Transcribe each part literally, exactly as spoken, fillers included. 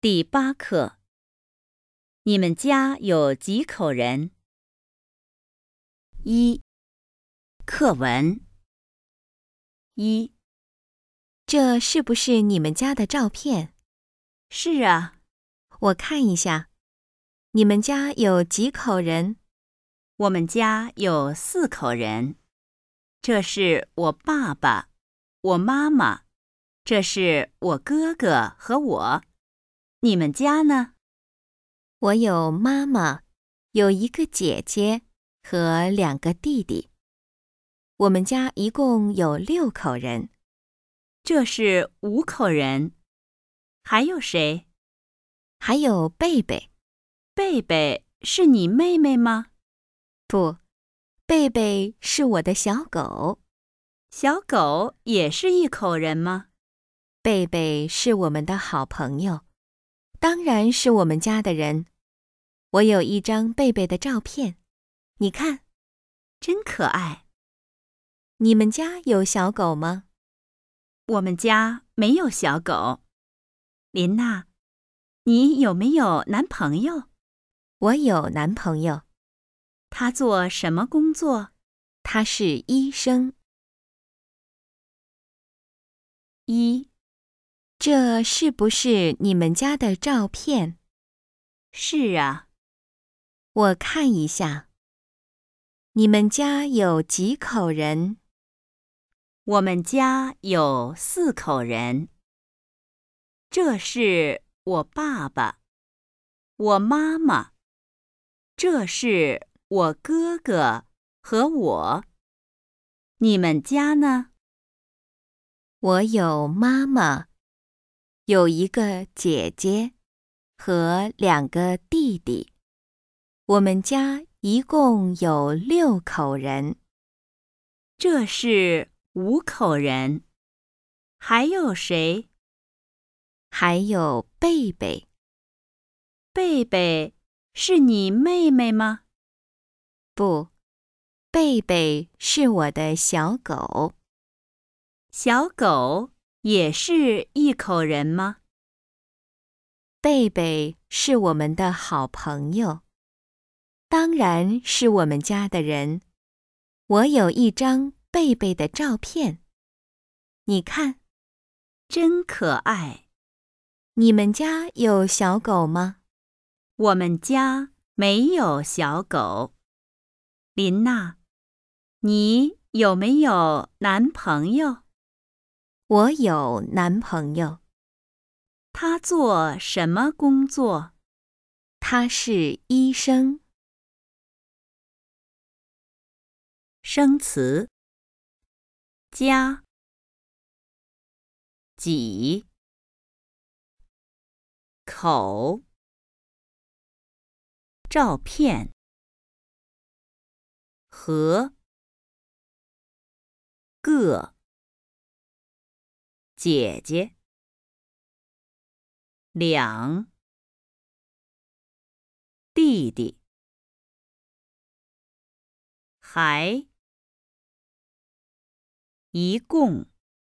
第八课，你们家有几口人？一、课文。一、 这是不是你们家的照片？ 是啊。 我看一下，你们家有几口人？ 我们家有四口人。这是我爸爸，我妈妈，这是我哥哥和我。你们家呢？ 我有妈妈，有一个姐姐和两个弟弟。我们家一共有六口人。 这是五口人。还有谁？ 还有贝贝。 贝贝是你妹妹吗？ 不，贝贝是我的小狗。 小狗也是一口人吗？ 贝贝是我们的好朋友，当然是我们家的人。我有一张贝贝的照片，你看， 真可爱。 你们家有小狗吗？ 我们家没有小狗。琳娜，你有没有男朋友？ 我有男朋友。 他做什么工作？ 他是医生。 一、 这是不是你们家的照片？ 是啊。 我看一下，你们家有几口人？ 我们家有四口人。这是我爸爸，我妈妈，这是我哥哥和我。你们家呢？ 我有妈妈，有一个姐姐和两个弟弟。我们家一共有六口人。 这是五口人。还有谁？ 还有贝贝。 贝贝是你妹妹吗？ 不，贝贝是我的小狗。 小狗也是一口人吗？ 贝贝是我们的好朋友，当然是我们家的人。我有一张贝贝的照片，你看， 真可爱。 你们家有小狗吗？ 我们家没有小狗。琳娜，你有没有男朋友？ 我有男朋友。 他做什么工作？ 他是医生。 生词：家、几、口、照片、和、个、姐姐、两、弟弟、还、一共、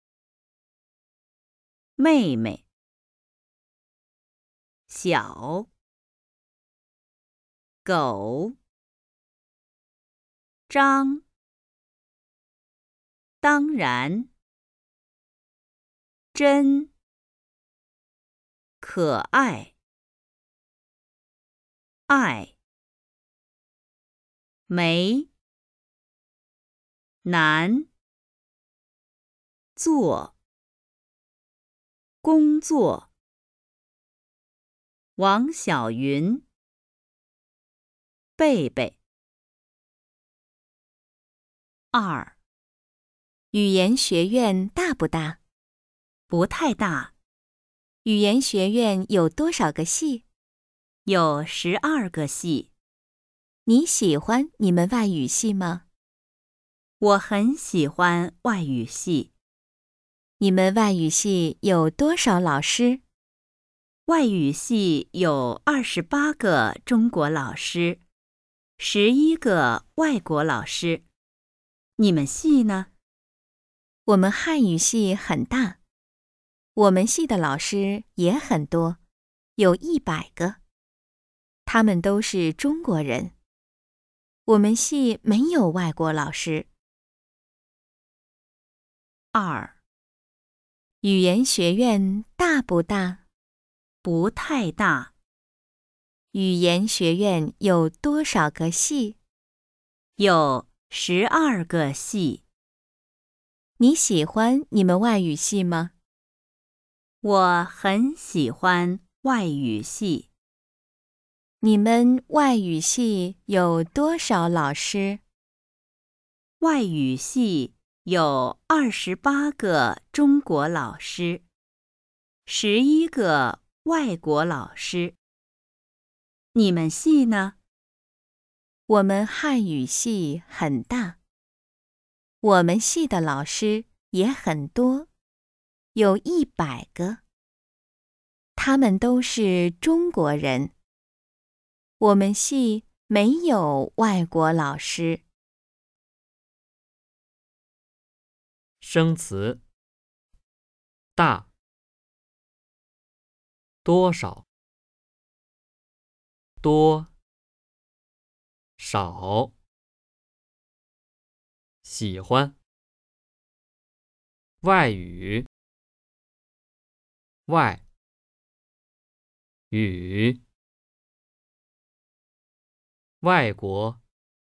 妹妹、小、狗、张、当然、真、可爱、爱、没、难、做、工作、王小云、贝贝。二、 语言学院大不大？ 不太大。 语言学院有多少个系？ 有十二个系。 你喜欢你们外语系吗？ 我很喜欢外语系。 你们外语系有多少老师？ 外语系有二十八个中国老师，十一个外国老师。你们系呢？ 我们汉语系很大，我们系的老师也很多， 有一百个，他们都是中国人。我们系没有外国老师。 二、 语言学院大不大？ 不太大。 语言学院有多少个系？ 有十二个系。 你喜欢你们外语系吗？ 我很喜欢外语系。 你们外语系有多少老师？ 外语系有二十八个中国老师，十一个外国老师。你们系呢？ 我们汉语系很大，我们系的老师也很多，有一百个。他们都是中国人。我们系没有外国老师。 生词：大、多少、多、少、喜欢、外语、外、语、外国、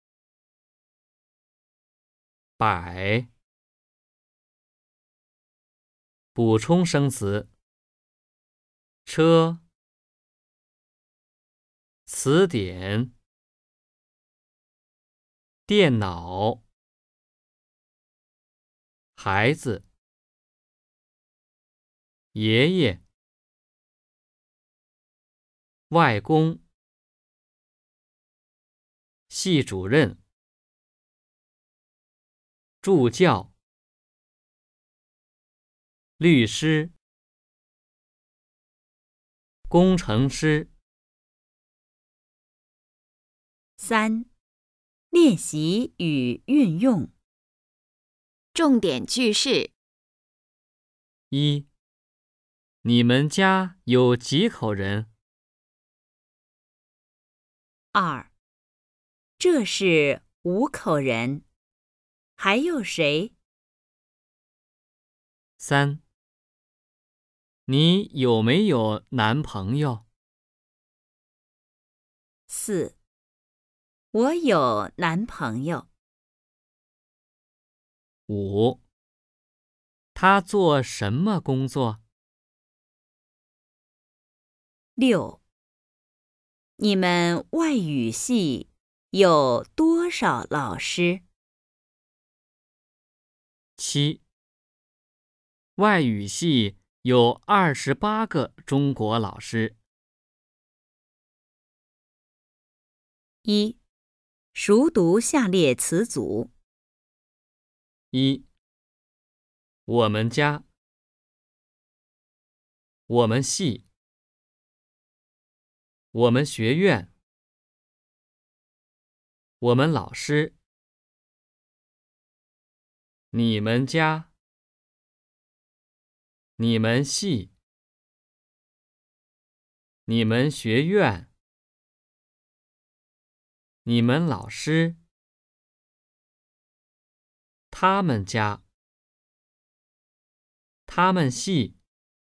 百。补充生词：车、词典、电脑、孩子、爷爷、外公、系主任、助教、律师、工程师。 三、练习与运用。 重点句式： 一、你们家有几口人？ 二、这是五口人，还有谁？ 三、你有没有男朋友？ 四、我有男朋友。 五、他做什么工作？ 六、你们外语系有多少老师？ 七、外语系有二十八个中国老师。 一、熟读下列词组。 一、我们家、我们系、我们学院、我们老师、你们家、你们系、你们学院、你们老师、他们家、他们系、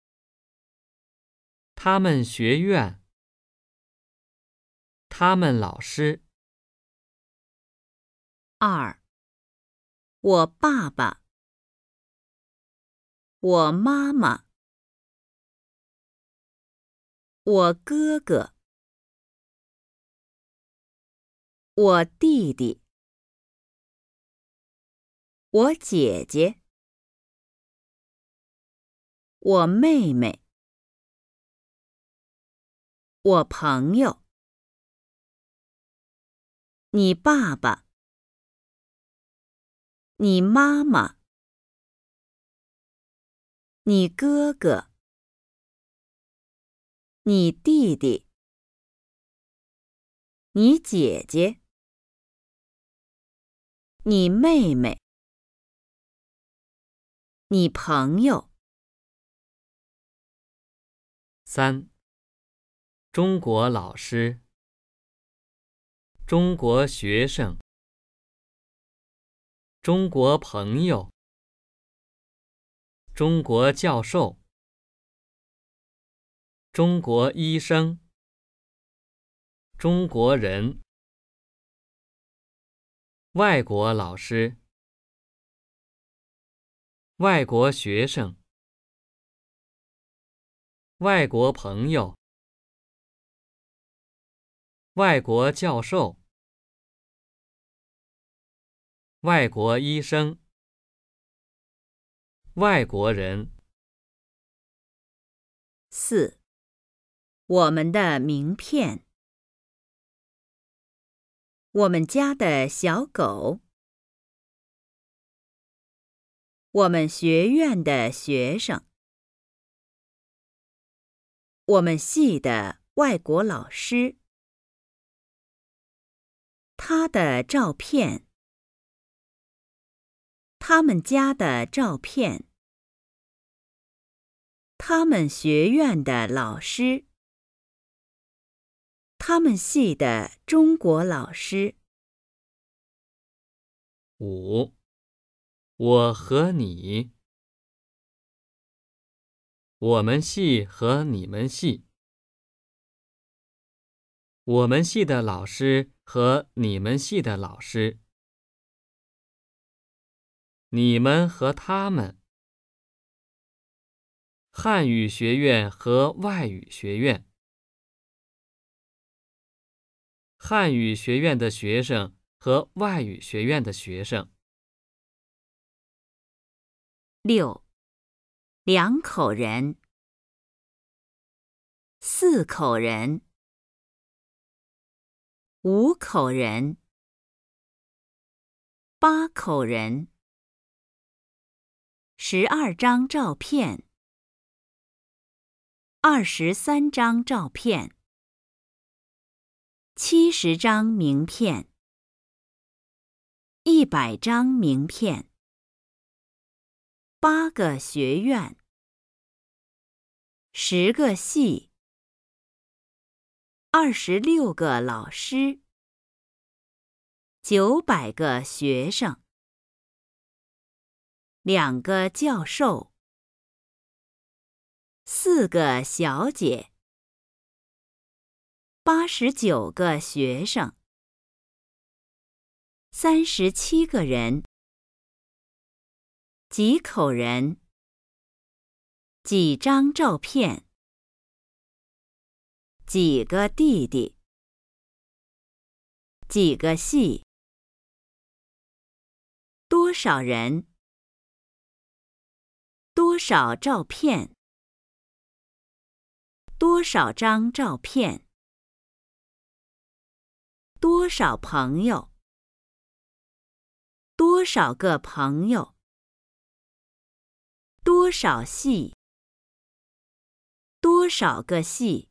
他们学院、他们老师。 二、我爸爸，我妈妈，我哥哥，我弟弟，我姐姐，我妹妹，我朋友，你爸爸，你妈妈，你哥哥，你弟弟，你姐姐，你妹妹，你朋友。 三、 中国老师，中国学生，中国朋友，中国教授，中国医生，中国人，外国老师，外国学生，外国朋友，外国教授，外国医生，外国人。 四、我们的名片。我们家的小狗。我们学院的学生。我们系的外国老师。他的照片。他们家的照片。他们学院的老师。他们系的中国老师。 五、我和你。我们系和你们系。我们系的老师和你们系的老师。你们和他们。汉语学院和外语学院。汉语学院的学生和外语学院的学生。 六、两口人。四口人。五口人。八口人。十二张照片。二十三张照片。七十张名片。一百张名片。八个学院。十个系。二十六个老师。九百个学生。两个教授。四个小姐。八十九个学生。三十七个人。几口人。几张照片。几个弟弟。几个系。多少人。多少照片。多少张照片。多少朋友。多少个朋友。多少系。多少个系。